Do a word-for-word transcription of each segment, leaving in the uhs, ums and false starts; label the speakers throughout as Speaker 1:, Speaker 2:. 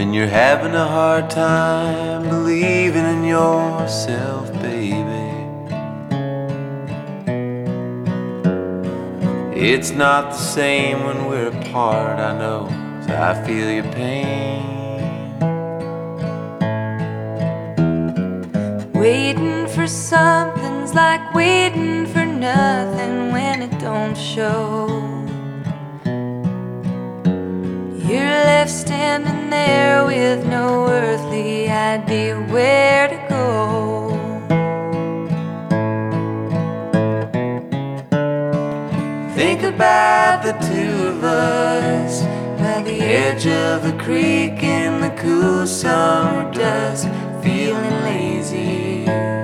Speaker 1: when you're having a hard time believing in yourself, baby. It's not the same when we're apart, I know, so I feel your pain.
Speaker 2: Waiting for something's like waiting for nothing when it don't show. You're left standing there with no earthly idea where to go.
Speaker 1: Think about the two of us by the edge of the creek in the cool summer dusk, feeling lazy.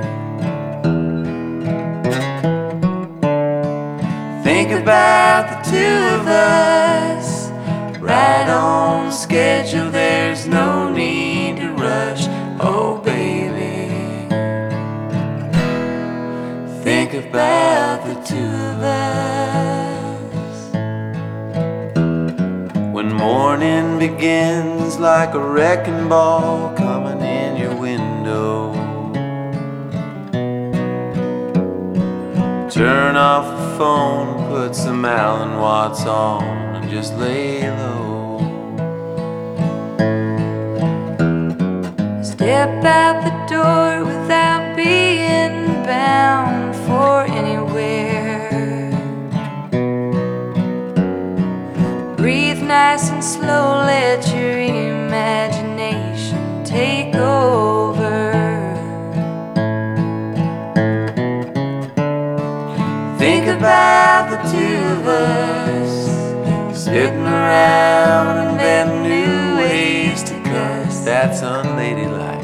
Speaker 1: Think about the two of us right on schedule, there's no need to rush, oh baby. Think about the two of us. When morning begins like a wrecking ball coming in your window, turn off the phone, put some Alan Watts on, and just lay low.
Speaker 2: Step out the door without being bound for anywhere. Breathe nice and slow, let your imagination take over.
Speaker 1: Think about the two of us sitting around and inventing new ways to cuss. That's unladylike.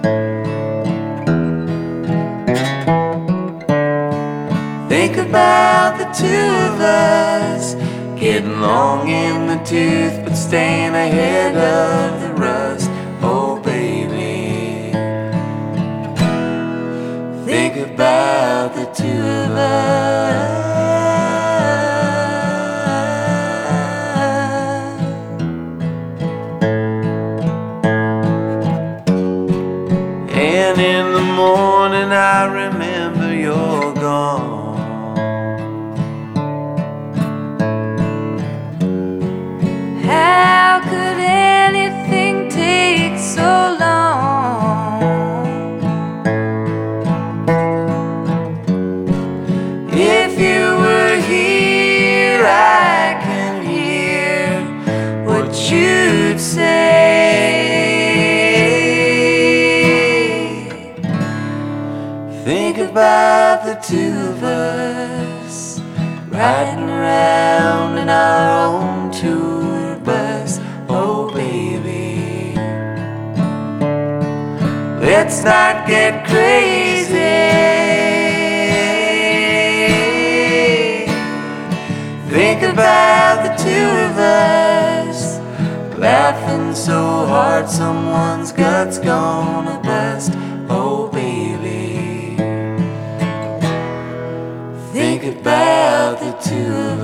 Speaker 1: Think about the two of us getting long in the tooth but staying ahead of the rust, oh baby. Think about the two of us. And in the morning I remember you're gone.
Speaker 2: How could anything take so long?
Speaker 1: If you were here, I can hear what you'd say. Think about the two of us riding around in our own tour bus, oh baby. Let's not get crazy. Think about the two of us laughing so hard someone's guts gonna bust, oh baby. Think about the two of us.